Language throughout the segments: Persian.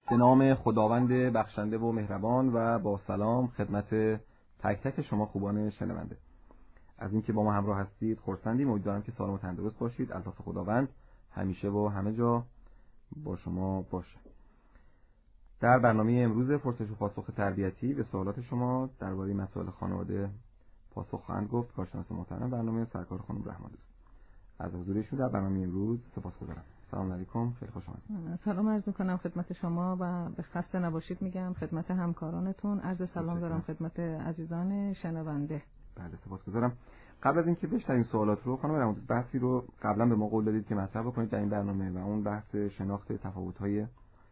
به نام خداوند بخشنده و مهربان و با سلام خدمت تک تک شما خوبان شنونده. از اینکه با ما همراه هستید خرسندیم. امیدوارم که سالم و تندرست باشید. الطاف خداوند همیشه و همه جا با شما باشه. در برنامه امروز پرسش و پاسخ تربیتی به سوالات شما درباره مسائل خانواده پاسخ خواهند گفت کارشناس محترم برنامه سرکار خانم رحم‌دوست. از حضورشون در برنامه امروز سپاسگزارم. سلام علیکم، خیلی خوش آمدید. سلام عرض می‌کنم خدمت شما و به خسته نباشید میگم خدمت همکارانتون. عرض سلام دارم خدمت عزیزان شنونده. بله سپاسگزارم. قبل از اینکه بشنویم سوالات رو خانم رحم‌دوست، بحثی رو قبلا به ما قول دادید که مطرح بکنید در این برنامه و اون بحث شناخت تفاوت‌های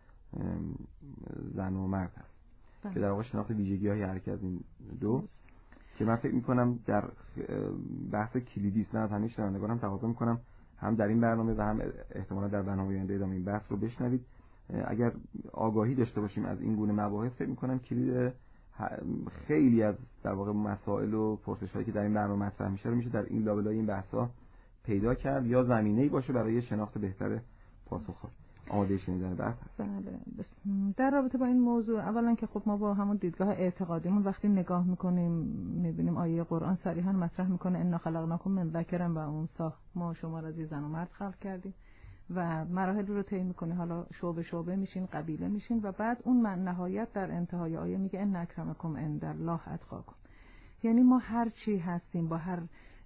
زن و مرد هست. که در واقع شناخت ویژگی‌های هر یک از این دو که من فکر می‌کنم در بحث کلیدی است. من از همه شنوندگانم تقاضا می‌کنم هم در این برنامه و هم احتمالاً در برنامه آینده ادامه این بحث رو بشنوید. اگر آگاهی داشته باشیم از این گونه مباحث فکر می‌کنم کلید خیلی از در واقع مسائل و پرسش‌هایی که در این برنامه مطرح میشه در این لابلای این بحث‌ها پیدا کرد یا زمینه‌ای باشه برای شناخت بهتر پاسخ‌ها. آماده شنیدن بحث هست. بله. در رابطه با این موضوع اولا که خب ما با همون دیدگاه اعتقادیمون وقتی نگاه میکنیم میبینیم آیه قرآن صریحا مطرح میکنه انا خلقناکم من ذکر و انثی، ما شما را از زن و مرد خلق کردیم و مراحل رو طی میکنه. حالا شعبه میشین، قبیله میشین و بعد اون نهایت در انتهای آیه میگه ان اکرمکم عند الله اتقاکم. یعنی ما هر چی هستیم، با هر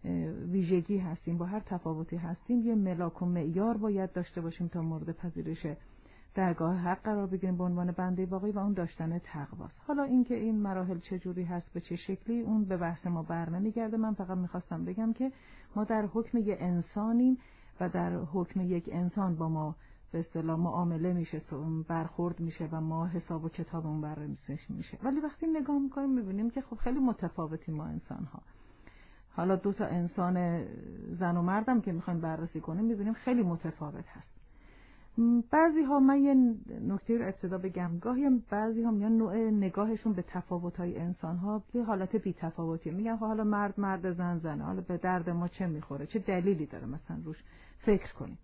ویژگی هستیم، با هر تفاوتی هستیم، یه ملاک و معیار باید داشته باشیم تا مورد پذیرش درگاه حق قرار بگیریم به عنوان بنده واقعی و اون داشتن تقواست. حالا اینکه این مراحل چجوری هست، به چه شکلی، اون به بحث ما برنمیگرده. من فقط میخواستم بگم که ما در حکم یک انسانیم و در حکم یک انسان با ما به اصطلاح معامله میشه، برخورد میشه و ما حساب و کتابمون بررسی میشه. ولی وقتی نگاه میکنیم میبینیم که خب خیلی متفاوتیم ما انسان‌ها. حالا دو تا انسان زن و مردم که میخوایم بررسی کنیم میبینیم خیلی متفاوت هست. بعضی ها، من یه نکته رو ابتدا بگم، گاهی بعضی ها میان نوع نگاهشون به تفاوت‌های انسان‌ها یه حالت بی‌تفاوتی، میگن حالا مرد زن، حالا به درد ما چه میخوره، چه دلیلی داره مثلا روش فکر کنیم.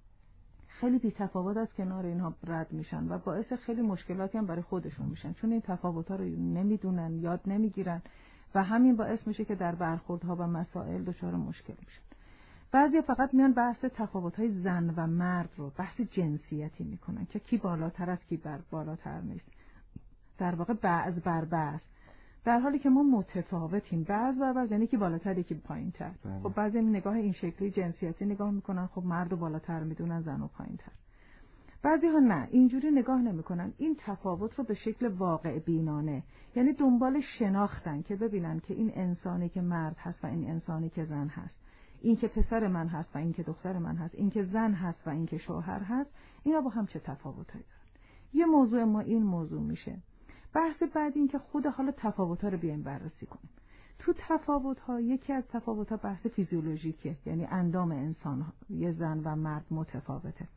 خیلی بی‌تفاوت از کنار اینها رد میشن و باعث خیلی مشکلاتی هم برای خودشون میشن، چون این تفاوت‌ها رو نمیدونن، یاد نمیگیرن و همین باعث میشه که در برخوردها و مسائل دچار مشکل میشن. بعضی فقط میان بحث تفاوت‌های زن و مرد رو بحث جنسیتی میکنن که کی بالاتر است کی بالاتر نیست، در واقع بعض بر بعض، در حالی که ما متفاوتیم. بعض بر بعض یعنی کی بالاتر یکی پایین‌تر. خب بعضی نگاه این شکلی جنسیتی نگاه میکنن، خب مرد رو بالاتر میدونن زن رو پایین‌تر. بعضی ها نه، اینجوری نگاه نمی‌کنن. این تفاوت رو به شکل واقع بینانه، یعنی دنبال شناختن که ببینن که این انسانی که مرد هست و این انسانی که زن هست، این که پسر من هست و این که دختر من هست، این که زن هست و این که شوهر هست، اینا با هم چه تفاوتایی دارن. یه موضوع ما این موضوع میشه. بحث بعد این که خود حالا تفاوت‌ها رو بیایم بررسی کنیم. تو تفاوت‌ها یکی از تفاوت‌ها بحث فیزیولوژیکه، یعنی اندام انسان یه زن و مرد متفاوته.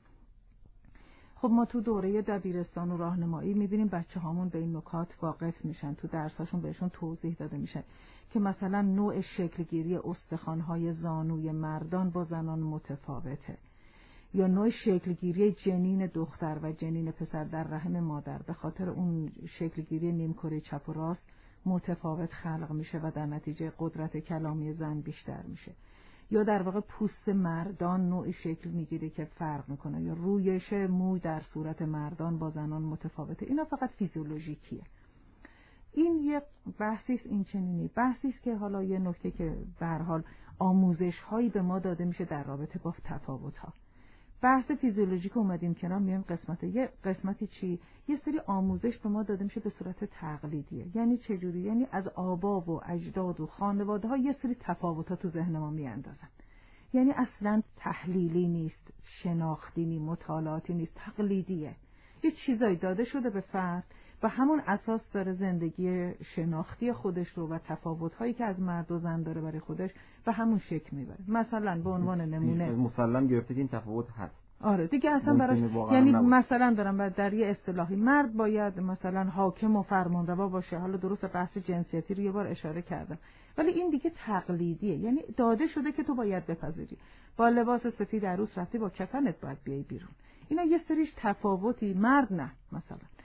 خب ما تو دوره دبیرستان و راهنمایی می‌بینیم بچه‌هامون به این نکات واقف میشن، تو درساشون بهشون توضیح داده میشه که مثلا نوع شکلگیری استخوان‌های زانوی مردان با زنان متفاوته، یا نوع شکلگیری جنین دختر و جنین پسر در رحم مادر به خاطر اون شکلگیری نیمکره چپ و راست متفاوت خلق میشه و در نتیجه قدرت کلامی زن بیشتر میشه. یا در واقع پوست مردان نوعی شکل میگیره که فرق میکنه، یا رویش موی در صورت مردان با زنان متفاوته. اینا فقط فیزیولوژیکیه. این یه بحثی است، این چنینی بحثی است که حالا یه نکته که به هر حال آموزش هایی به ما داده میشه در رابطه با تفاوت ها. بحث فیزیولوژیک اومدیم کنار، میایم قسمتی چی؟ یه سری آموزش به ما داده میشه به صورت تقلیدیه. یعنی چجوری؟ یعنی از آبا و اجداد و خانواده ها یه سری تفاوت‌ها تو ذهن ما میاندازن. یعنی اصلا تحلیلی نیست، شناختی نیست، مطالعاتی نیست، تقلیدیه. یه چیزایی داده شده به فرد و همون اساس داره زندگی شناختی خودش رو و تفاوت‌هایی که از مرد و زن داره برای خودش و همون شکل میبره. مثلا به عنوان نمونه مسلم گرفته که این تفاوت هست. آره دیگه اصلا براش، یعنی مثلا دارم در یه اصطلاحی مرد باید مثلا حاکم و فرمانروا باشه. حالا درست بحث جنسیتی رو یه بار اشاره کردم، ولی این دیگه تقلیدیه. یعنی داده شده که تو باید بپذیری، با لباس سفید عروس رفتی با کفنت باید بیای بیرون. اینا یه سریش تفاوتی، مرد نه مثلا.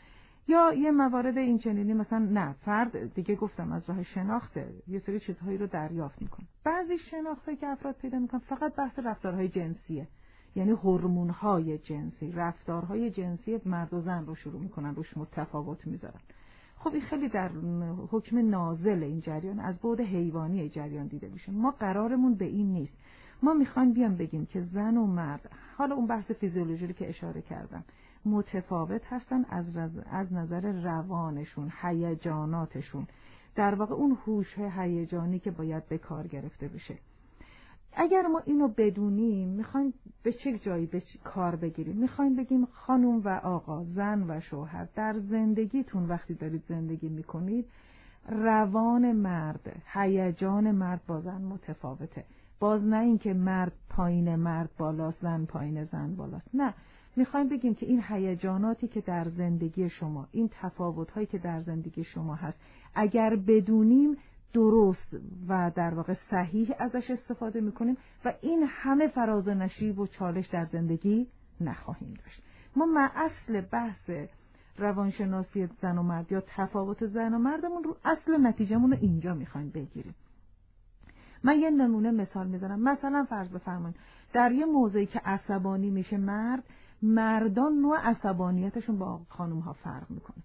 یا یه موارد این چنینی مثلا نه فرد دیگه گفتم از راه شناخته یه سری چیزهایی رو دریافت میکنه. بعضی شناخته که افراد پیدا میکنن فقط بحث رفتارهای جنسیه، یعنی هورمون‌های جنسی، رفتارهای جنسی مرد و زن رو شروع میکنن روش متفاوت میذارن. خب این خیلی در حکم نازل این جریان از بعد حیوانی جریان دیده میشه. ما قرارمون به این نیست. ما میخوایم بیام بگیم که زن و مرد، حالا اون بحث فیزیولوژی که اشاره کردم، متفاوت هستن از نظر روانشون، هیجاناتشون، در واقع اون هوش هیجانی که باید به کار گرفته بشه. اگر ما اینو بدونیم میخوایم به چه جایی کار بگیریم؟ میخوایم بگیم خانم و آقا، زن و شوهر، در زندگیتون وقتی دارید زندگی میکنید روان مرد، هیجان مرد با زن متفاوته. باز نه این که مرد پایین مرد بالاست، زن پایین زن بالاست، نه. میخوایم بگیم که این هیجاناتی که در زندگی شما، این تفاوت‌هایی که در زندگی شما هست، اگر بدونیم درست و در واقع صحیح ازش استفاده میکنیم و این همه فراز و نشیب و چالش در زندگی نخواهیم داشت. ما اصل بحث روانشناسی زن و مرد یا تفاوت زن و مردمون رو اصل نتیجهمون رو اینجا میخوایم بگیریم. من یه نمونه مثال میزنم. مثلا فرض بفرمایید در یه موضعی که عصبانی میشه مردان نوع عصبانیتشون با خانوم‌ها فرق میکنه.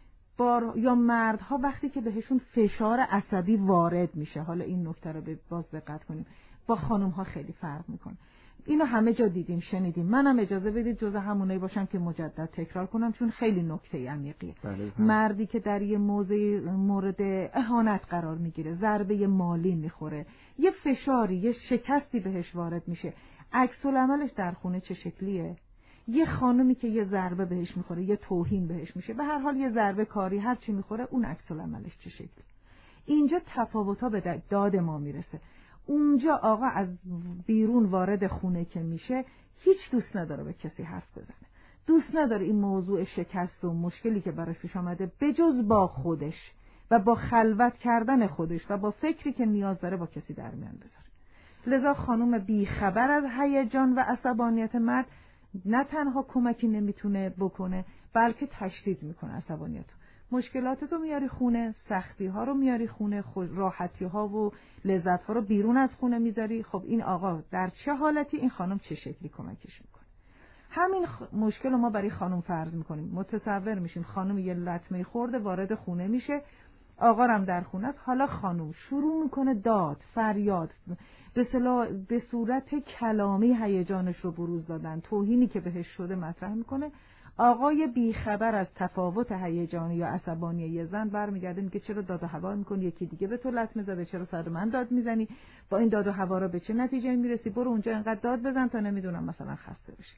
یا مردها وقتی که بهشون فشار عصبی وارد میشه، حالا این نکته رو باز دقت کنیم، با خانوم‌ها خیلی فرق میکنه. اینو همه جا دیدیم، شنیدیم. منم اجازه بدید جزء همونایی باشم که مجدد تکرار کنم چون خیلی نکته عمیقیه. مردی که در یه مورد اهانت قرار میگیره، ضربه مالی میخوره، یه فشاری، یه شکستی بهش وارد میشه، عکس العملش در خونه چه شکلیه؟ یه خانمی که یه ضربه بهش میخوره، یه توهین بهش میشه، به هر حال یه ضربه کاری هر چی میخوره، اون عکس العملش چه شکلی؟ اینجا تفاوت‌ها به داد ما میرسه. اونجا آقا از بیرون وارد خونه که میشه هیچ دوست نداره به کسی حرف بزنه، دوست نداره این موضوع شکست و مشکلی که براش پیش آمده بجز با خودش و با خلوت کردن خودش و با فکری که نیاز داره با کسی در میان بذاره. لذا خانم بی خبر از هیجان و عصبانیت مرد نه تنها کمکی نمیتونه بکنه بلکه تشدید میکنه عصبانیتو. مشکلاتتو میاری خونه، سختی ها رو میاری خونه، راحتی ها و لذت ها رو بیرون از خونه میذاری. خب این آقا در چه حالتی، این خانم چه شکلی کمکش میکنه؟ همین مشکل رو ما برای خانم فرض میکنیم. متصور میشیم خانم یه لطمه خورده وارد خونه میشه، آقا هم در خونه است، حالا خانم شروع میکنه داد، فریاد، به صورت کلامی هیجانش رو بروز دادن، توهینی که بهش شده مطرح میکنه. آقای بیخبر از تفاوت هیجانی یا عصبانی یه زن برمیگرده میگه چرا داد و هوا میکنی، یکی دیگه به تو لطمه زده، چرا سر من داد میزنی، با این داد و هوا رو به چه نتیجه میرسی، برو اونجا انقدر داد بزن تا نمیدونم مثلا خسته بشی.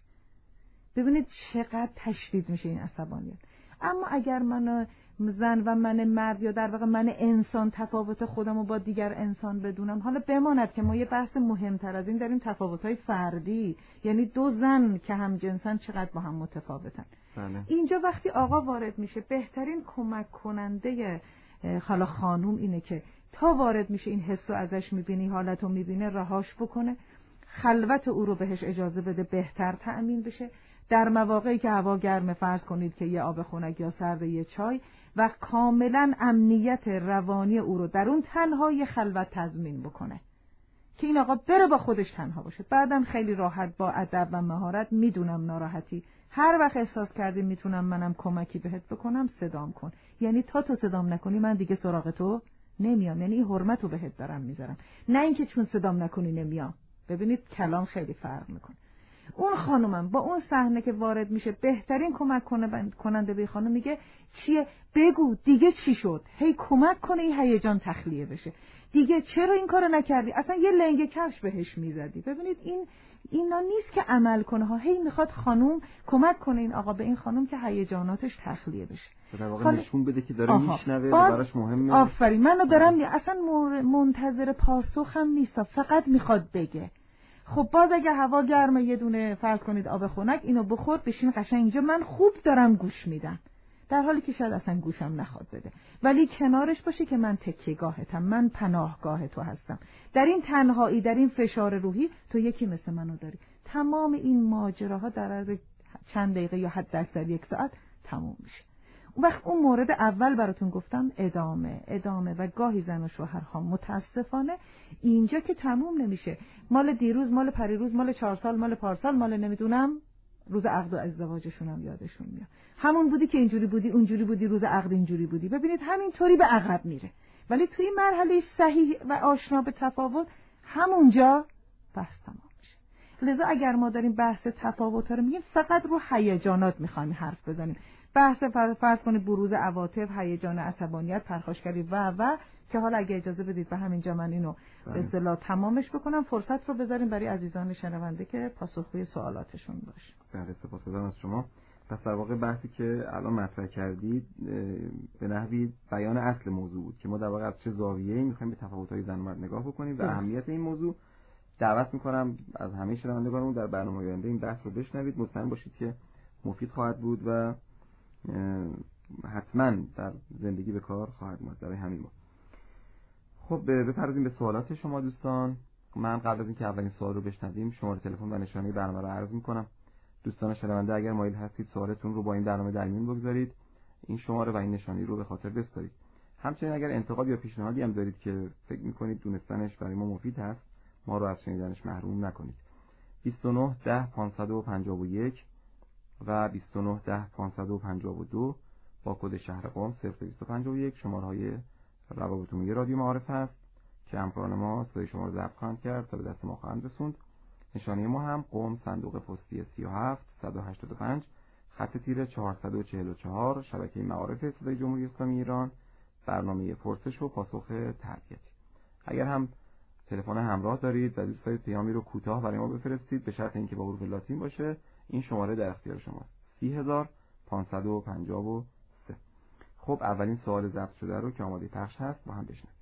ببینید چقدر تشدید میشه این عصبانیت. اما اگر من زن و من مرد یا در واقع من انسان تفاوت خودم رو با دیگر انسان بدونم، حالا بماند که ما یه بحث مهمتر از این داریم، تفاوت‌های فردی، یعنی دو زن که هم جنسن چقدر با هم متفاوتن. اینجا وقتی آقا وارد میشه بهترین کمک کننده حالا خانوم اینه که تا وارد میشه این حسو ازش میبینی، حالتو میبینه، رهاش بکنه، خلوت او رو بهش اجازه بده بهتر تأمین بشه. در مواقعی که هوا گرمه فرض کنید که یه آب خنک یا سرد یه چای و کاملا امنیت روانی او رو در اون تنهایی خلوت تضمین بکنه که این آقا بره با خودش تنها باشه. بعدم خیلی راحت با ادب و مهارت، میدونم ناراحتی، هر وقت احساس کردی میتونم منم کمکی بهت بکنم صدام کن، یعنی تا تو صدام نکنی من دیگه سراغ تو نمیام، یعنی این حرمت رو بهت دارم میذارم، نه اینکه چون صدام نکنی نمیام. ببینید کلام خیلی فرق میکنه. اون خانومم با اون صحنه که وارد میشه بهترین کمک کننده به خانم میگه چیه؟ بگو دیگه چی شد؟ هی کمک کنه این هیجان تخلیه بشه. دیگه چرا این کارو نکردی؟ اصلا یه لنگ کفش بهش میزدی. ببینید اینا نیست که عمل کنه ها، هی میخواد خانوم کمک کنه این آقا به این خانوم که هیجاناتش تخلیه بشه. در واقع نشون بده که داره میشنوه و براش مهمه. آفرین، منو دارم اصلا منتظر پاسخم نیست، فقط میخواد بگه. خب باز اگه هوا گرمه یه دونه فرض کنید آب خنک اینو بخور بشین قشنگ اینجا، من خوب دارم گوش میدم، در حالی که شاید اصلا گوشم نخواد بده، ولی کنارش باشه که من تکیه‌گاهتم، من پناهگاه تو هستم. در این تنهایی، در این فشار روحی تو یکی مثل منو داری. تمام این ماجراها در عرض چند دقیقه یا حد اکثر یک ساعت تموم میشه. وقت اون مورد اول براتون گفتم ادامه و گاهی زن و شوهرها متاسفانه اینجا که تموم نمیشه، مال دیروز، مال پریروز، مال 4 سال، مال پارسال، مال نمیدونم روز عقد و ازدواجشون هم یادشون میاد. همون بودی که اینجوری بودی، اونجوری بودی، روز عقد اینجوری بودی. ببینید همینطوری به عقب میره. ولی توی مرحله صحیح و آشنا به تفاوت همونجا بحث تمام میشه. لذا اگر ما داریم بحث تفاوت رو میگیم فقط رو هیجانات میخوایم حرف بزنیم. بحث فرض کنید بروز عواطف، هیجان، عصبانیت، پرخاشگری و که حالا اگه اجازه بدید به همینجا من اینو به اصطلاح تمامش بکنم، فرصت رو بذاریم برای عزیزان شنونده که پاسخگوی سوالاتشون باشه. بله، سپاسگزارم از شما. پس در واقع بحثی که الان مطرح کردید به نحوی بیان اصل موضوع بود که ما در واقع از چه زاویه‌ای می‌خوایم به تفاوت‌های زن و مرد نگاه بکنیم و اهمیت این موضوع. دعوت می‌کنم از همه شنوندگانمون در برنامه آینده این بحث رو بشنوید. مطمئن باشید که مفید خواهد بود و حتما در زندگی به کار خواهد اومد برای همین ما. خب بپردازیم به سوالات شما دوستان. من قبل از اینکه اولین سوال رو بشنویم شماره تلفن و نشانی برنامه رو عرض می‌کنم. دوستان شنونده اگر مایل هستید سوالتون رو با این برنامه در میون بگذارید، این شماره و این نشانی رو به خاطر بسپارید. همچنین اگر انتقاد یا پیشنهادی هم دارید که فکر می‌کنید دونستنش برای ما مفید هست، ما رو از شنیدنش محروم نکنید. 29 10 551 و 29 10 552 با کد شهر قم 0251 شماره‌های روابط عمومی رادیو معارف هست که همکاران ما صدای شما رو ضبط خواهند کرد تا به دست ما خواهند رسوند. نشانی ما هم قم، صندوق پستی 37 185 خط تیره 444 شبکه معارف صدای جمهوری اسلامی ایران، برنامه پرسش و پاسخ تربیتی. اگر هم تلفن همراه دارید و دوست دارید پیامی رو کوتاه برای ما بفرستید به شرط اینکه با حروف لاتین باشه، این شماره در اختیار شماست. 30553. خب اولین سوال ضبط شده رو که آماده پخش هست با هم بشنویم.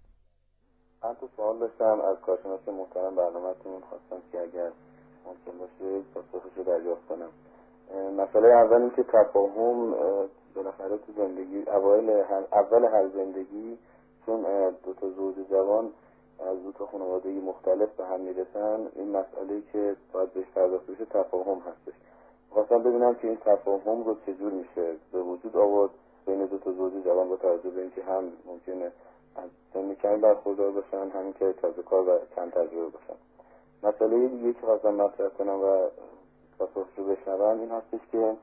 من تو سوال داشتم از کارشناس محترم برنامه‌تون، خواستم که اگر ممکن باشه پاسخش رو دریافت کنم. مسئله اول این که تفاهم بالاخره تو زندگی اول هر زندگی چون دو تا زوج جوان از دو تا خانواده مختلف به هم میرسن، این مسئله که باید بهش پرداخته بشه تفاهم هستش. خواستم ببینم که این تفاهم رو چجور میشه به وجود آورد بین دو تا زوج جوان با توجه به اینکه هم ممکنه از سن کمی برخوردار باشن، همین که تازه کار و کم تجربه باشن. مسئله دیگه که خواستم مطرح کنم و پاسخش رو بشنوم این هستش که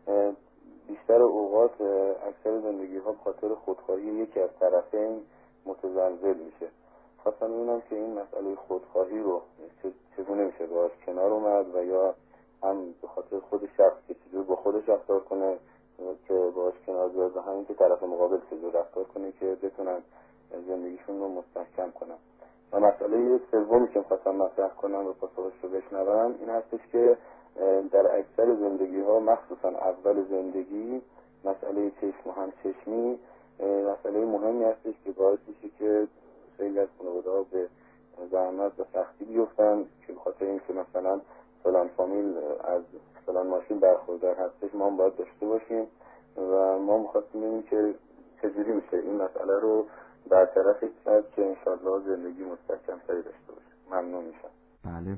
بیشتر اوقات اکثر زندگی ها بخاطر خودخواهی یکی از طرفین متزلزل میشه. خواستم ببینم که این مسئله خودخواهی رو چگونه میشه باهاش کنار اومد و یا هم به خاطر خود شخص که چجور با خودش رفتار کنه که باهاش کنار بیاد و همین که طرف مقابل چجور رفتار کنه که بتونن زندگیشون رو مستحکم کنن. و مسئله سومی که خواستم مطرح کنم و پاسخش رو بشنوم این هستش که در اکثر زندگی ها مخصوصا اول زندگی مسئله چشم و همچشمی مسئله مهمی هستش که باعث میشه که خیلی از خانواده‌ها به زحمت و سختی بیفتن که بخاطر اینکه مثلا فلان فامیل از فلان ماشین برخوردار هستش ما هم باید داشته باشیم و ما می‌خواستیم ببینیم که چجوری میشه این مسئله رو برطرف کرد که انشاءالله زندگی مستحکم‌تری داشته باشه. ممنون میشم. بله،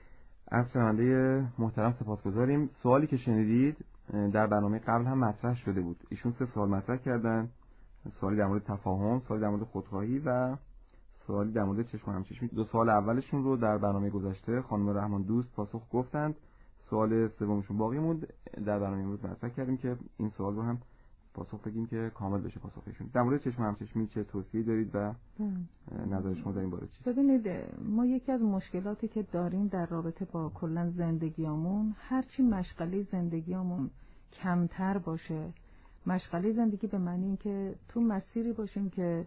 از شنونده محترم سپاسگزاریم. سوالی که شنیدید در برنامه قبل هم مطرح شده بود. ایشون 3 سوال مطرح کردن، سوالی در مورد تفاهم، سوالی در مورد خودخواهی و سوالی در مورد چشم و همچشمی. 2 سوال اولشون رو در برنامه گذشته خانم رحمان دوست پاسخ گفتند. سوال سومشون باقی موند. در برنامه امروز مطرح کردیم که این سوال رو هم پاسخ بدیم که کامل بشه پاسخشون. در مورد چشم و همچشمی چه توصیه‌ای دارید و نظر شما در این باره چیست؟ ببینید، ما یکی از مشکلاتی که داریم در رابطه با کلا زندگیامون، هرچی مشغله زندگیامون کمتر باشه، مشغله زندگی به معنی این که تو مسیری باشیم که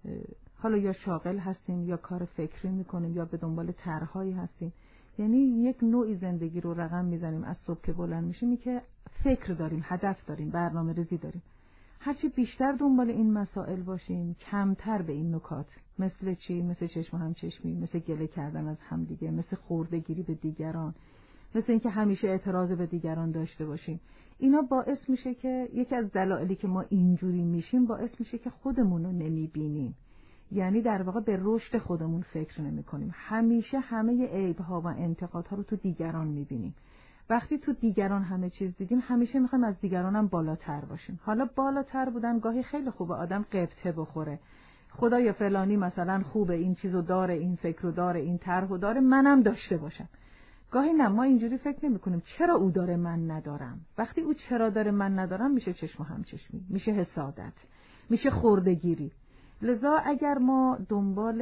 حالا یا شاغل هستیم یا کار فکری میکنیم یا به دنبال طرح‌هایی هستیم، یعنی یک نوعی زندگی رو رقم میزنیم از صبح که بلند میشیم که فکر داریم، هدف داریم، برنامه‌ریزی داریم. هرچی بیشتر دنبال این مسائل باشیم کمتر به این نکات، مثل چی؟ مثل چشم و همچشمی، مثل گله کردن از همدیگه، مثل خرده‌گیری به دیگران، مثل اینکه همیشه اعتراض به دیگران داشته باشیم. اینا باعث میشه که یکی از دلایلی که ما اینجوری میشیم باعث میشه که خودمون رو نمیبینیم، یعنی در واقع به رشد خودمون فکر نمی‌کنیم. همیشه همه عیب‌ها و انتقادها رو تو دیگران می‌بینیم وقتی تو دیگران همه چیز دیدیم همیشه میخوایم از دیگران هم بالاتر باشیم. حالا بالاتر بودن گاهی خیلی خوبه آدم قبطه بخوره، خدای فلانی مثلا خوبه، این چیزو داره، این فکرو داره، این طرحو داره، منم داشته باشم. گاهی نه، ما اینجوری فکر نمی‌کنیم چرا او داره من ندارم. وقتی او چرا داره من ندارم میشه چشم و همچشمی، میشه حسادت، میشه خردگیری. لذا اگر ما دنبال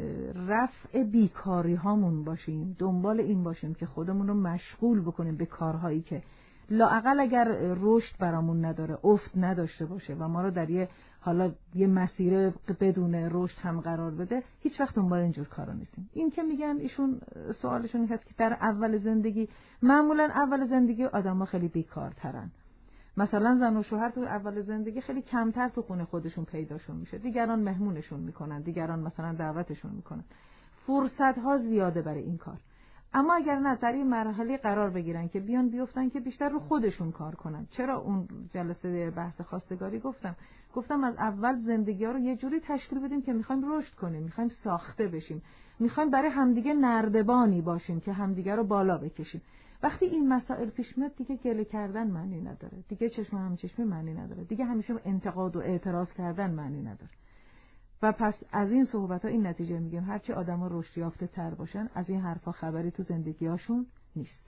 رفع بیکاری هامون باشیم، دنبال این باشیم که خودمون رو مشغول بکنیم به کارهایی که لااقل اگر رشد برامون نداره، افت نداشته باشه و ما رو در یه مسیر بدون رشد هم قرار بده، هیچ وقت دنبال اینجور کارا نیستیم. این که میگن ایشون سوالشون این هست که در اول زندگی، معمولا اول زندگی آدم‌ها خیلی بیکارترن. مثلا زن و شوهر تو اول زندگی خیلی کمتر تو خونه خودشون پیداشون میشه، دیگران مهمونشون میکنن، دیگران مثلا دعوتشون میکنن، فرصت ها زیاده برای این کار. اما اگر نه در این مرحله قرار بگیرن که بیفتن که بیشتر رو خودشون کار کنن. چرا اون جلسه بحث خواستگاری گفتم از اول زندگی ها رو یه جوری تشکیل بدیم که میخوایم رشد کنیم، میخوایم ساخته بشیم، میخوایم برای همدیگه نردبانی باشیم که همدیگه رو بالا بکشیم. وقتی این مسائل پیش میاد دیگه گله کردن معنی نداره، دیگه چشم هم چشمی معنی نداره، دیگه همیشه انتقاد و اعتراض کردن معنی نداره. و پس از این صحبت‌ها این نتیجه میگیم هرچی آدم‌ها رشد یافته تر باشن از این حرفا خبری تو زندگی‌هاشون نیست.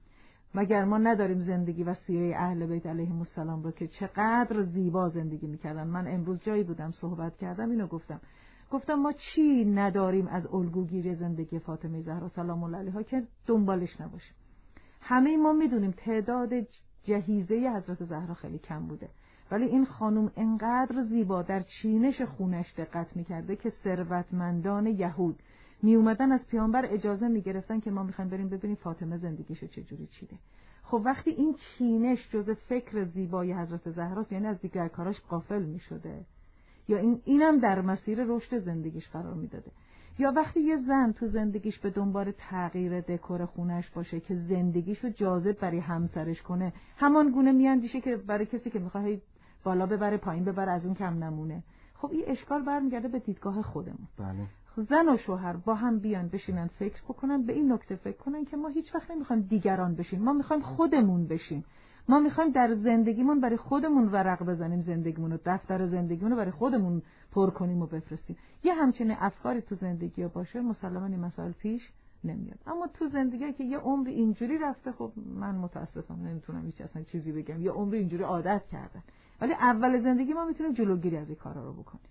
مگر ما نداریم زندگی و سیره اهل بیت علیهم السلام رو که چقدر زیبا زندگی می‌کردن. من امروز جایی بودم صحبت کردم، اینو گفتم ما چی نداریم از الگوگیری زندگی فاطمه زهرا سلام الله علیها که دنبالش نباشیم. همه ما میدونیم تعداد جهیزه حضرت زهرا خیلی کم بوده، ولی این خانم انقدر زیبا در چینش خونش دقت میکرده که ثروتمندان یهود می اومدن از پیامبر اجازه میگرفتن که ما میخوایم بریم ببینیم فاطمه زندگیشو چجوری چیده. خب وقتی این چینش جزء فکر زیبای حضرت زهراست، یعنی از دیگر کاراش غافل میشده، یا اینم در مسیر رشد زندگیش قرار میداده. یا وقتی یه زن تو زندگیش به دنبال تغییر دکور خونش باشه که زندگیشو جاذب برای همسرش کنه، همان گونه میاندیشه که برای کسی که میخواد بالا ببره پایین ببره از اون کم نمونه. خب این اشکال برمیگرده به دیدگاه خودمون. بله. زن و شوهر با هم بیان بشینن فکر بکنن، به این نکته فکر کنن که ما هیچ وقت نمیخوایم دیگران بشیم، ما میخوایم خودمون بشیم. ما میخوایم در زندگیمون برای خودمون ورق بزنیم، زندگیمون رو، دفتر زندگیمون رو برای خودمون پر کنیم و بفرستیم. یه همچین افکاری تو زندگی باشه مسلماً این مسائل پیش نمیاد. اما تو زندگی که یه عمر اینجوری رفته، خب من متاسفم نمیتونم هیچ اصلا چیزی بگم، یه عمر اینجوری عادت کردن. ولی اول زندگی ما میتونیم جلوگیری از این کارا رو بکنیم.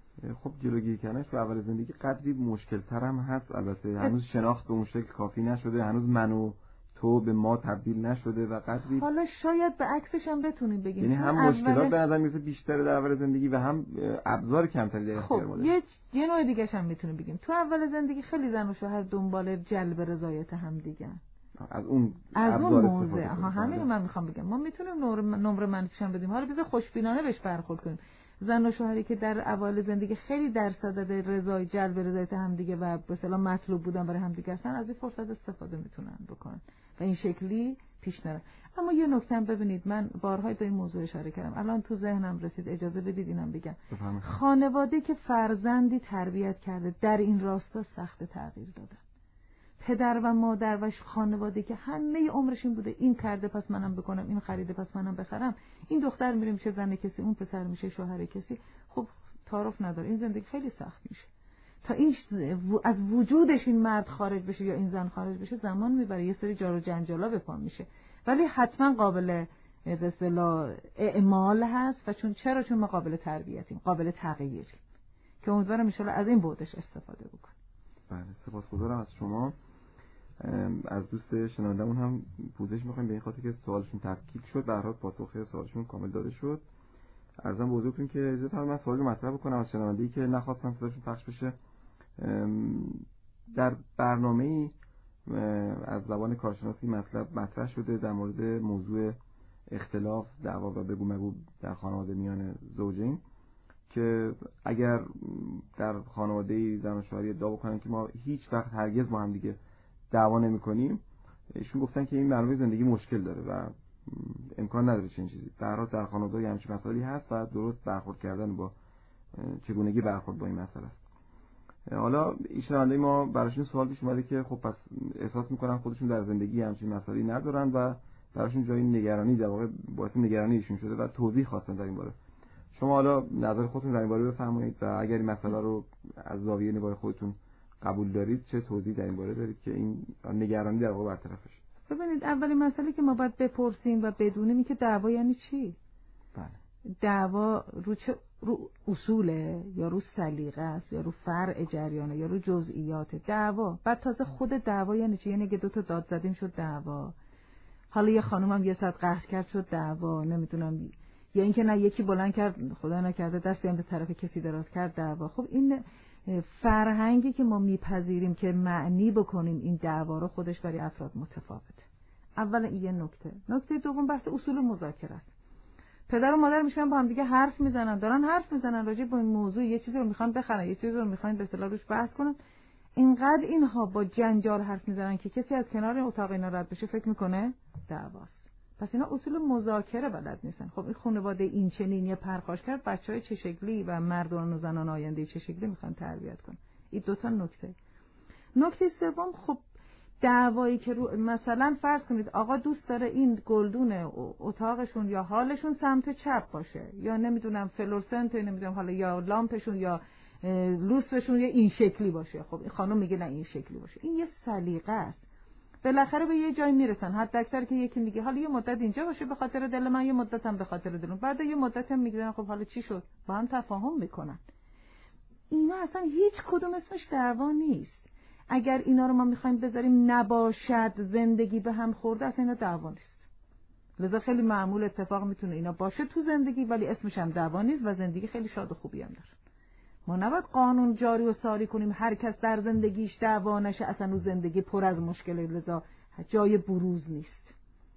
خب جلوگیری کردنش تو اول زندگی قدری مشکل تر هم هست. البته هنوز شناخت به اون شکل کافی نشده، هنوز من و تو به ما تبدیل نشده و قدری حالا شاید به عکسش هم بتونیم بگیم، یعنی هم مشکلات به نظر میاد بیشتره در اول زندگی و هم ابزار کمتری در اختیار ما داریم. یه نوع دیگه هم میتونیم بگیم تو اول زندگی خیلی زن و شوهر دنبال جلب رضایت هم دیگه، از اون موضوع. همین من میخوام بگم ما میتونیم نمره منفیش هم بدیم. حالا بذار خوشبینانه بهش برخورد کنیم. زن و شوهری که در اوایل زندگی خیلی درصد رضای جلب رضایت هم دیگه و به اصطلاح مطلوب بودن برای هم دیگه هستن، از این فرصت استفاده میتونن بکنن و این شکلی پیش نره. اما یه نکته هم ببینید، من بارها به این موضوع اشاره کردم، الان تو ذهنم رسید، اجازه بدید اینم بگم. خانواده که فرزندی تربیت کرده در این راستا سخت تغییر دادن. پدر و مادر و خانواده که همه عمرش این بوده این کرده پس منم بکنم، این خریده پس منم بخرم، این دختر میره میشه زن کسی، اون پسر میشه شوهر کسی، خب تعارف نداره، این زندگی خیلی سخت میشه. تا این از وجودش این مرد خارج بشه یا این زن خارج بشه زمان میبره، یه سری جار و جنجالا به پا میشه، ولی حتما قابل به اصطلاح اعمال هست. و چون ما قابل تربیتیم، قابل تغییریم، که امیدوارم ان شاءالله از این بعدش استفاده بکنیم. بله، سپاسگزارم از شما. از دوست شنوندمون هم پوزش می‌خوایم به این خاطر که سوالشون تفکیک شد، به هر حال پاسخ سوالشون کامل داده شد. عرضم به حضورتون که اجازه بدید من سوالی مطرح بکنم از شنونده‌ای که نخواستن صداشون پخش بشه. در برنامه‌ای از زبان کارشناسی مطرح شده در مورد موضوع اختلاف، دعوا و بگو مگو در خانواده میان زوجین، که اگر در خانواده‌ای زن و شوهری ادعا بکنن که ما هیچ وقت هرگز با هم دیگه دعوا نمی‌کنیم، ایشون گفتن که این برنامه زندگی مشکل داره و امکان نداره چنین چیزی. در خانواده همچین مسائلی هست و درست برخورد کردن با چگونگی برخورد با این مسئله است. حالا این شنونده ما براشون سوال پیش اومده که خب پس احساس میکنن خودشون در زندگی همچین مسائلی ندارن و براشون جای نگرانی در واقع باعث نگرانی ایشون شده و توضیح خواستن در این باره. شما حالا نظر خودتون در این باره بفرمایید و اگر این مسئله رو از زاویه نگاه خودتون قبول دارید چه توضیح در این باره دارید که این نگرانی در واقع برطرف بشه. ببینید اولین مسئله که ما باید بپرسیم و بدونیم این که دعوا یعنی چی. بله. دعوا رو اصوله یا رو سلیقه است یا رو فرع جریانه یا رو جزئیات دعوا. بعد تازه خود دعوا یعنی چی؟ یعنی اگه دو تا داد زدیم شد دعوا. حالا یه خانومم یه ساعت قهر کرد شد دعوا، نمیدونم، یا اینکه نه یکی بلند کرد خدا نکرده دستی هم به طرف کسی دراز کرد دعوا. خب این فرهنگی که ما میپذیریم که معنی بکنیم این دعوا رو خودش برای افراد متفاوته. اول این یه نکته دوم بحث اصول مذاکره است. پدر و مادر میشن با هم دیگه حرف میزنن، دارن حرف میزنن راجع به این موضوع، یه چیزی رو میخوان بخرن، یه چیزی رو میخوان به اصطلاح روش بحث کنن. اینقدر اینها با جنجال حرف میزنن که کسی از کنار اتاق اینا رد بشه فکر میکنه دعواست. پس اینا اصول مذاکره بلد نیستن. خب این خانواده این چنین یه پرخاش کرد، بچهای چه شکلی و مردان و زنان آینده چه شکلی میخوان تربیت کنن. این دو تا نکته سوم، خب دعوایی که مثلا فرض کنید آقا دوست داره این گلدون اتاقشون یا حالشون سمت چپ باشه یا نمیدونم فلورسنت نمیدونم حالا یا لامپشون یا لوسترشون یا این شکلی باشه. خب این خانم میگه نه این شکلی باشه. این یه سلیقه است. بالاخره به یه جای میرسن. حتی اکثر که یکی میگه حالا یه مدت اینجا باشه به خاطر دل من، یه مدت هم به خاطر دلم، بعد یه مدت هم میگن خب حالا چی شد، با هم تفاهم میکنن. اینا اصلا هیچ کدوم اسمش دعوا نیست. اگر اینا رو ما میخوایم بذاریم نباشد زندگی به هم خورده، اصلا اینا دعوا نیست. لذا خیلی معمول اتفاق میتونه اینا باشه تو زندگی ولی اسمش هم دعوا نیست و زندگی خیلی شاد و خوبی هم داره. ما نباید قانون جاری و ساری کنیم هر کس در زندگیش دعوا نشه، اصلا اون زندگی پر از مشکل، لذا جای بروز نیست.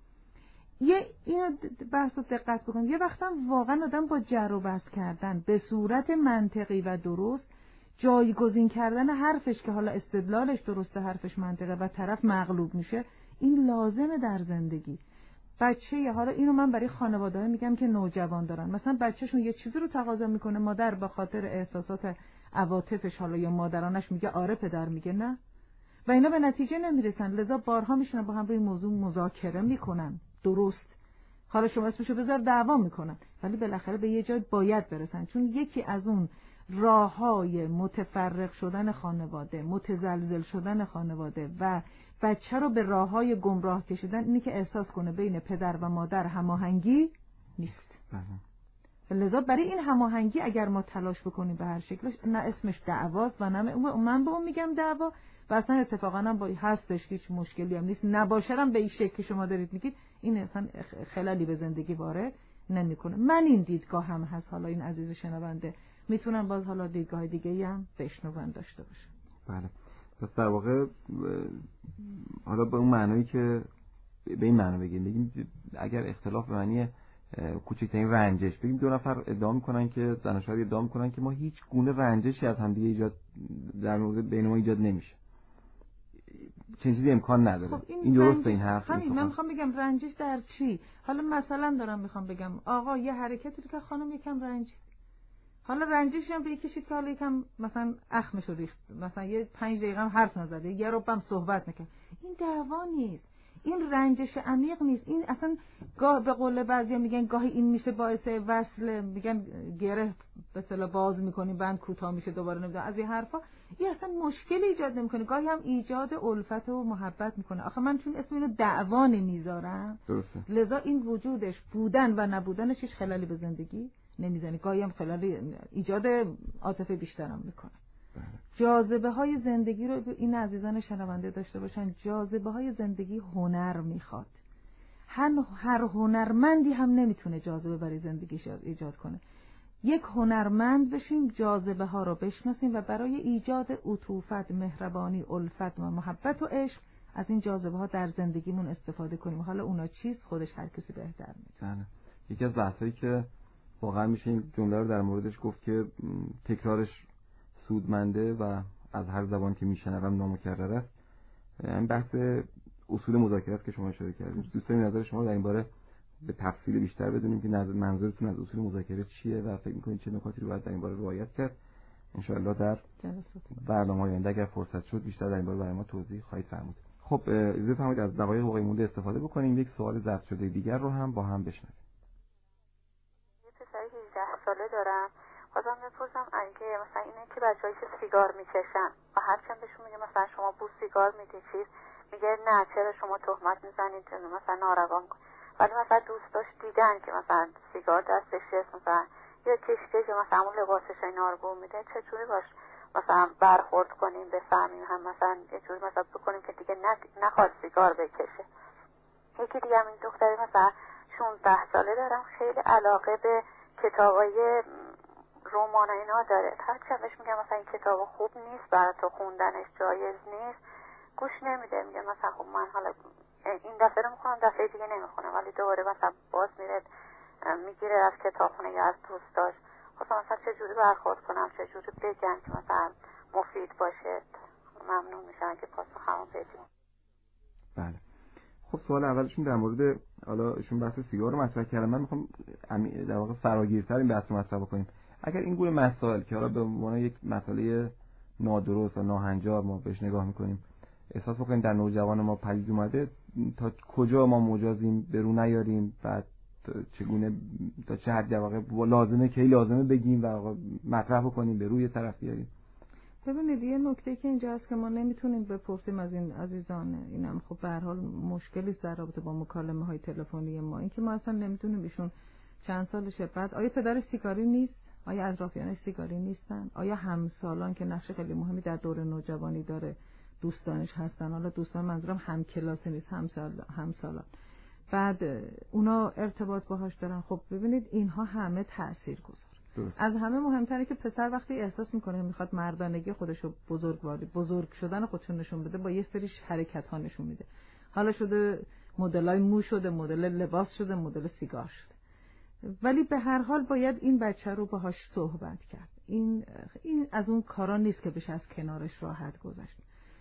اینو بحث رو دقت بکنیم. یه وقتا واقعا آدم با جر و بحث کردن به صورت منطقی و درست جایگزین کردن حرفش که حالا استدلالش درسته، حرفش منطقه و طرف مغلوب میشه، این لازمه در زندگی. بچه حالا اینو من برای خانواده‌ها میگم که نوجوان دارن، مثلا بچه‌شون یه چیزی رو تقاضا میکنه، مادر به خاطر احساسات عواطفش حالا یا مادرانش میگه آره، پدر میگه نه و اینا به نتیجه نمیرسن. لذا بارها میشونن با هم روی موضوع مذاکره میکنن، درست، حالا شما اسمشو بذار دعوا میکنن، ولی بالاخره به یه جای باید برسن. چون یکی از اون راههای متفرق شدن خانواده، متزلزل شدن خانواده و بچه رو به راههای گمراه کشیدن اینه که احساس کنه بین پدر و مادر هماهنگی نیست. لذا برای این هماهنگی اگر ما تلاش بکنیم به هر شکلش، نه اسمش دعواست و نه من به اون میگم دعوا و اصلا اتفاقا هم با هستش، هیچ مشکلی هم نیست. نباشرم به این شکل که شما دارید میگید، این اصلا خلالی به زندگی وارد نمیکنه. من این دیدگاه هم هست. حالا این عزیز شنونده میتونن باز حالا دیدگاه دیگه‌ای هم بشنون داشته باشه. بله. پس در واقع حالا به اون معنایی که به این معنی بگیم اگر اختلاف به معنی کوچکترین رنجش، بگیم دو نفر ادعا میکنن که زن و شوهر ادعا میکنن که ما هیچ گونه رنجشی از همدیگه ایجاد در مورد بین ما ایجاد نمیشه، چنین چیزی امکان نداره. خب این درسته؟ این حرف همین من میخوام بگم رنجش در چی؟ حالا مثلا دارم میخوام بگم آقا یه حرکتی که خانم یکم رنجید، حالا رنجش هم بکشید که حالا یکم مثلا اخمشو ریخت، مثلا یه 5 دقیقه هم حرف نزده، یه ربع هم صحبت نکرد، این دعوا نیست، این رنجش عمیق نیست. این اصلا گاه به قول بعضیا میگن گاهی این میشه باعث وصل، میگن گره به اصطلاح باز میکنیم بند کوتاه میشه دوباره، نمیدونم از این حرفا. این اصلا مشکلی ایجاد نمیکنه، گاهی هم ایجاد الفت و محبت میکنه. آخه من چون اسم اینو دعوا نمیذارم، لذا این وجودش بودن و نبودنش هیچ خلالی به زندگی نمیزنه، گاهی هم خلالی ایجاد عاطفه بیشترم میکنه. جاذبه های زندگی رو این عزیزان شنونده داشته باشن. جاذبه های زندگی هنر میخواد. هر هنرمندی هم نمیتونه جاذبه برای زندگیش ایجاد کنه. یک هنرمند بشیم، جاذبه ها رو بشناسیم و برای ایجاد عطوفت، مهربانی، الفت و محبت و عشق از این جاذبه ها در زندگیمون استفاده کنیم. حالا اونا چیست خودش هر کسی بهتر میدونه. یکی از بحثایی که واقعا میشه این جمله رو در موردش گفت که تکرارش سودمنده و از هر زبان که میشنوم نامکرر است، این بحث اصول مذاکره است که شما اشاره کردید. دوست داریم نظر شما در این باره به تفصیل بیشتر بدونیم که منظورتون از اصول مذاکره چیه و فکر می‌کنید چه نکاتی رو باید در این باره رعایت کرد انشاءالله در برنامه‌های آینده اگر فرصت شد بیشتر در این باره برای ما توضیح خواهید فرمود. خب اجازه فرمایید از دقایق باقی مونده استفاده بکنیم، یک سوال ضبط شده دیگر رو هم با هم بشنویم. یه پسر 18 ساله دارم، خواستم بپرسم اگه مثلا اینه که بچه‌هایی که سیگار میکشن و هر چند بهشون میگه مثلا شما بو سیگار میدی چیز، میگه نه چرا شما تهمت میزنید مثلا ناروا میکنید، ولی مثلا دوستاش دیدن که مثلا سیگار دستش مثلا یا کشکش مثلا اون لباسش اینا رو بو میده، چطوری باش مثلا برخورد کنیم بفهمیم هم مثلا یه جوری مثلا بکنیم که دیگه نخواد سیگار بکشه. یکی دیگه هم این دختری مثلا 16 ساله دارم، خیلی علاقه به کتابای رمان اینا داره، هرچند بهش میگم مثلا این کتاب خوب نیست برای تو خوندنش، جایز نیست، گوش نمیده، میگه مثلا خب من حالا این دفعه رو میخونم دفعه دیگه نمیخونم، ولی دوباره مثلا باز میره میگیره از کتابخونه یا از دوستاش. خب مثلا چه جوری برخورد کنم، چه جوری بگم که مثلا مفید باشه؟ ممنون میشم که پاسخمو بدیم. بله خب سوال اولشون در مورد حالا ایشون بحث سیگار رو مطرح کردن، من میخوام در واقع فراگیرتر این بحث رو مطرح بکنیم. اگر این گونه مسائل که حالا به عنوان یک مسئله نادرست و ناهنجار ما بهش نگاه میکنیم، احساس بکنیم در نوجوان ما پدید اومده، تا کجا ما مجازیم به رو نیاریم، بعد چگونه تا چه حد در واقع لازمه کی لازمه بگیم و مطرح بکنیم به روی طرف بیاریم. ببینید یه نکته که اینجا هست که ما نمیتونیم بپرسیم از این عزیزان، اینم خب به هر حال مشکلی است در رابطه با مکالمه های تلفنی ما، اینکه ما اصلا نمیتونیم ایشون چند سالشه، بعد آیا پدر سیگاری نیست، آیا اطرافیانش سیگاری نیستن، آیا همسالان که نقش خیلی مهمی در دور نوجوانی داره دوستانش هستن، حالا دوستان منظورم هم کلاسه نیست، همسالان، بعد اونا ارتباط باهاش دارن. خب ببینید اینها همه تاثیرگذار. از همه مهمتره که پسر وقتی احساس میکنه میخواد مردانگی خودشو بزرگ شدن خودشو نشون بده، با یه سری حرکت ها نشون میده، حالا شده مدلای مو شده، مدل لباس شده، مدل سیگار شده، ولی به هر حال باید این بچه رو باهاش صحبت کرد. این از اون کارا نیست که بشه از کنارش راحت گذشت.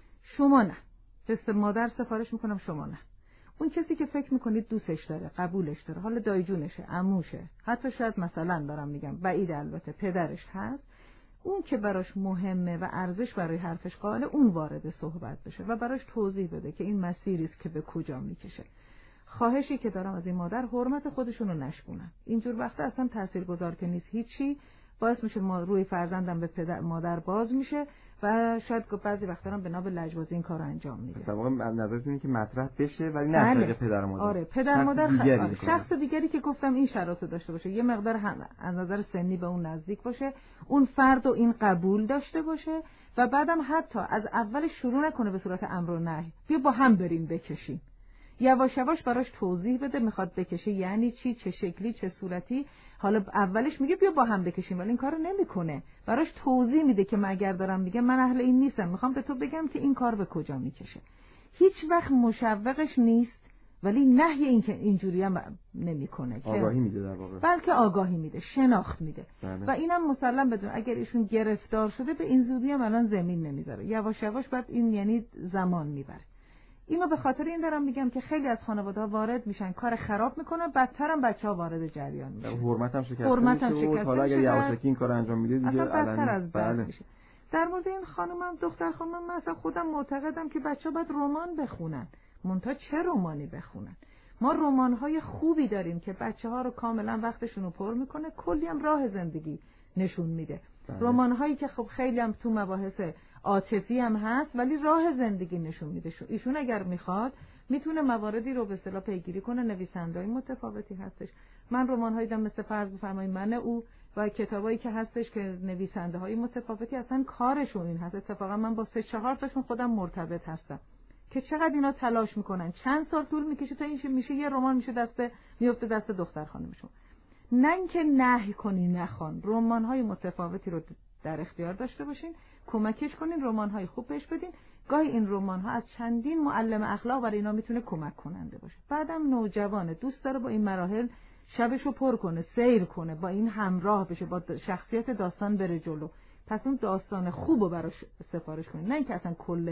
شما نه، دست مادر سفارش میکنم شما نه، اون کسی که فکر میکنید دوستش داره، قبولش داره، حالا دایجونشه، عموشه، حتی شاید مثلا دارم میگم بعید البته پدرش هست، اون که براش مهمه و ارزش برای حرفش قائله، اون وارد صحبت بشه و براش توضیح بده که این مسیری است که به کجا میکشه. خواهشی که دارم از این مادر، حرمت خودشونو نشکنن. اینجور وقتا اصلا تاثیرگذار که نیست هیچی، باعث میشه ما روی فرزندم به پدر مادر باز میشه و شاید بعضی وقتا هم بنا به لجبازی این کارو انجام میده. در واقع نظرت اینه که مطرح بشه ولی نه از طریق پدر مادر. آره پدر مادر شخص دیگری که گفتم این شرایطو داشته باشه، یه مقدار از نظر سنی به اون نزدیک باشه، اون فرد و این قبول داشته باشه و بعدم حتی از اول شروع نکنه به صورت امر و نهی، بیا با هم بریم بکشیم، یواش یواش براش توضیح بده میخواد بکشه یعنی چی، چه شکلی، چه صورتی. حالا اولش میگه بیا با هم بکشیم ولی این کارو نمیکنه، براش توضیح میده که من اگر دارم میگم من اهل این نیستم، میخوام به تو بگم که این کار به کجا میکشه. هیچ وقت مشوقش نیست ولی نهی این که اینجوری هم نمیکنه، آگاهی میده در واقع، بلکه آگاهی میده، شناخت میده. بله. و اینم مسلم بدون اگر ایشون گرفتار شده به این زودی هم الان زمین نمیذاره، یواش یواش بعد این یعنی زمان میبره. اینو به خاطر این دارم میگم که خیلی از خانواده‌ها وارد میشن کار خراب میکنن، بدتر هم بچه‌ها وارد جریان میشن، حرمتم شکسته میشه. حالا اگر یواشکی این کارو انجام میده دیگه بدتر از بد میشه. در مورد این خانومم دختر خانومم من اصلا خودم معتقدم که بچه‌ها باید رمان بخونن، منتها چه رمانی بخونن؟ ما رمان‌های خوبی داریم که بچه‌ها رو کاملا وقتشون رو پر میکنه، کلی هم راه زندگی نشون میده. رمان‌هایی که خب خیلی هم تو مباحث عاطفی هم هست ولی راه زندگی نشون میده. ایشون اگر میخواد میتونه مواردی رو به اصطلاح پیگیری کنه، نویسنده‌های متفاوتی هستش. من رمان‌هایی دارم مثل فرض بفرمایید من او و کتابایی که هستش که نویسنده‌های متفاوتی اصلا کارشون این هست. اتفاقا من با 3-4 تاشون خودم مرتبط هستم که چقدر اینا تلاش میکنن، چند سال طول میکشه تا این میشه یه رمان میفته دست دختر خانمشون. نه اینکه نهی کنی نخوان، رمان‌های متفاوتی رو در اختیار داشته باشین، کمکش کنین، رمان‌های خوب بهش بدین. گاهی این رمان‌ها از چندین معلم اخلاق برای اینا میتونه کمک کننده باشه. بعدم نوجوانه دوست داره با این مراحل شبشو پر کنه، سیر کنه، با این همراه بشه، با شخصیت داستان بره جلو. پس اون داستان خوبو براش سفارش کنین، نه اینکه اصلا کل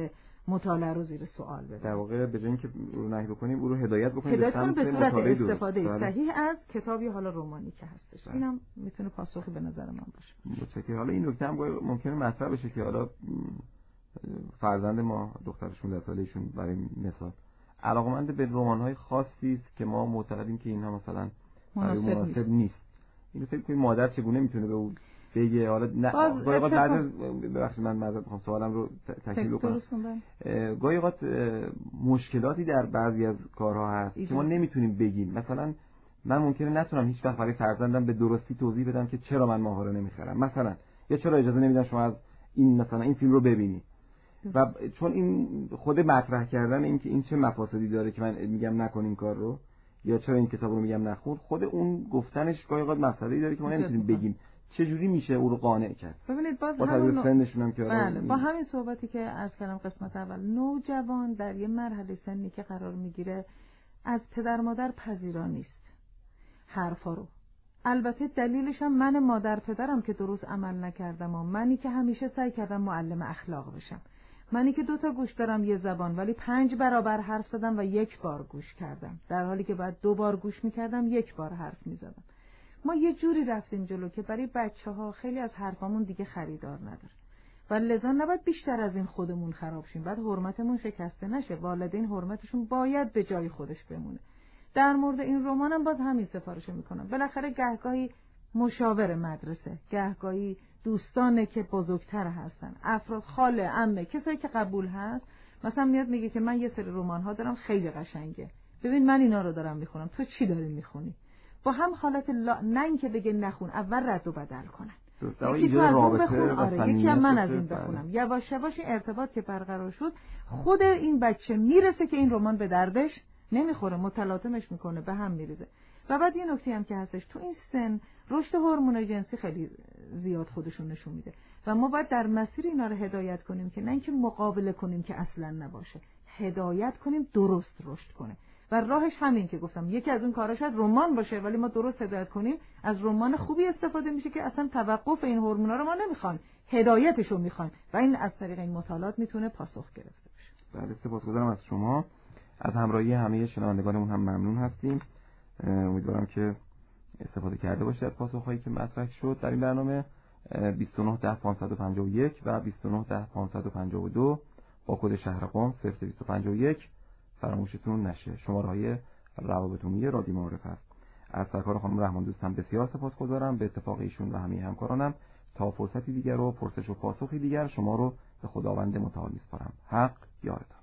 مطالعه رو زیر سوال ببریم. در واقع به جای اینکه رو نهی بکنیم او رو هدایت بکنیم به صورت استفاده درست. صحیح از کتابی حالا رمانی که هستش. اینم میتونه پاسخی به نظر من باشه. متشکرم. حالا این نکته هم ممکنه مطرح بشه که حالا فرزند ما دختر 16 ساله‌شون برای مثال علاقمند به رمان‌های خاصی است که ما معتقدیم که اینها مثلا مناسب نیست. اینو فکر کنید مادر چگونه میتونه به اون بگه؟ حالا نه گاهی اوقات ببخشید من معذرت می‌خوام سوالم رو تکمیل بکنم. گاهی اوقات مشکلاتی در بعضی از کارها هست که ما نمیتونیم بگیم. مثلا من ممکنه نتونم هیچ وقت برای فرزندم به درستی توضیح بدم که چرا من ماها رو نمیخرم مثلا، یا چرا اجازه نمیدم شما از این مثلا این فیلم رو ببینی. و چون این خود مطرح کردن این که این چه مفاسدی داره که من میگم نکن این کار رو، یا چرا این کتاب رو میگم نخون، خود اون گفتنش گاهی اوقات مسئله‌ای داره که ما نمیتونیم بگیم. چه جوری میشه او رو قانع کرد؟ ببینید باز همون سنشون هم که با همین صحبتی که عرض کردم قسمت اول، نوجوان در یه مرحله سنی که قرار میگیره از پدر مادر پذیرا نیست حرفا رو. البته دلیلش هم من مادر پدرم که درست عمل نکردم و منی که همیشه سعی کردم معلم اخلاق بشم، منی که 2 تا گوش دارم یه زبان ولی 5 برابر حرف زدم و 1 بار گوش کردم، در حالی که باید 2 بار گوش میکردم 1 بار حرف میزدم. ما یه جوری رفتیم جلو که برای بچه‌ها خیلی از حرفامون دیگه خریدار نداره و لذا نباید بیشتر از این خودمون خراب شیم، بعد حرمتمون شکسته نشه. والدین حرمتشون باید به جای خودش بمونه. در مورد این رمانم باز همین سفارش میکنم. بالاخره گهگاهی مشاور مدرسه، گهگاهی دوستانه که بزرگتر هستن، افراد، خاله، عمه، کسایی که قبول هست، مثلا میاد میگه که من یه سری رمان ها دارم خیلی قشنگه، ببین من اینا رو دارم میخونم، تو چی داری میخونی؟ با هم حالت نه اینکه بگه نخون، اول رد و بدل کنن. یکی تو از اون بخون، آره یکی هم من از این بخونم. یواش یواش ارتباط که برقرار شد، خود این بچه میرسه که این رمان به دردش نمیخوره، متلاطمش میکنه، به هم میریزه. و بعد یه نکته هم که هستش، تو این سن رشد هورمونای جنسی خیلی زیاد خودشون نشون میده و ما باید در مسیر اینا رو هدایت کنیم که نه اینکه مقابله کنیم که اصلا نباشه، هدایت کنیم درست رشد کنه. و راهش همین که گفتم، یکی از اون کاراش شاید رمان باشه ولی ما درست هدایت کنیم، از رمان خوبی استفاده میشه که اصلا توقف این هورمونا رو ما نمیخوایم، هدایتش رو میخوایم و این از طریق این مطالعات میتونه پاسخ گرفته بشه. بله، سپاسگزارم از شما. از همراهی همه شنوندگانمون هم ممنون هستیم. امیدوارم که استفاده کرده باشید از پاسخهایی که مطرح شد در این برنامه. 29 10 551 و 29 10 552 با کد شهر قم 0251 فراموشتون نشه. شماره‌های روابط عمومی رادیو معارف است. از سرکار خانم رحمان دوست هم بسیار سپاسگزارم. به اتفاق ایشون و همه همکارانم تا فرصتی دیگر و پرسش و پاسخی دیگر شما رو به خداوند متعال می‌سپارم. حق یارتان.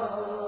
الله